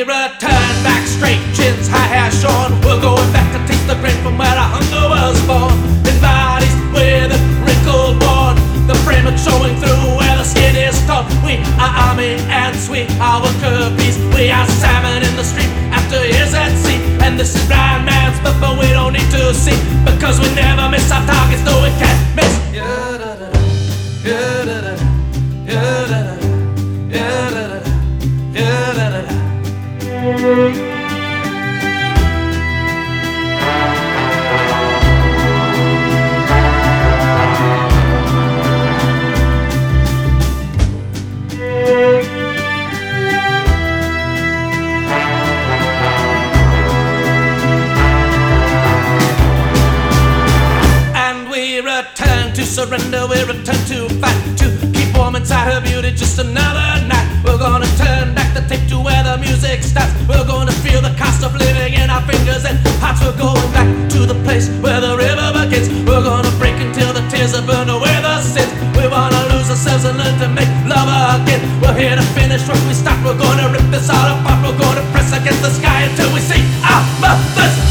return back straight, chins high, hair shorn. We're going back to taste the grain from where our hunger was born. In bodies with a wrinkled born, the frame is showing through where the skin is torn. We are army ants, we are worker bees. We are salmon in the stream after years at sea. And this is blind man's book, but we don't need to see, because we never miss our targets, no we can't miss. Return to surrender, we return to fight, to keep warm inside her beauty just another night. We're gonna turn back the tape to where the music starts. We're gonna feel the cost of living in our fingers and hearts. We're going back to the place where the river begins. We're gonna break until the tears have burned away the sins. We wanna lose ourselves and learn to make love again. We're here to finish what we start. We're gonna rip this all apart. We're gonna press against the sky until we see our mothers.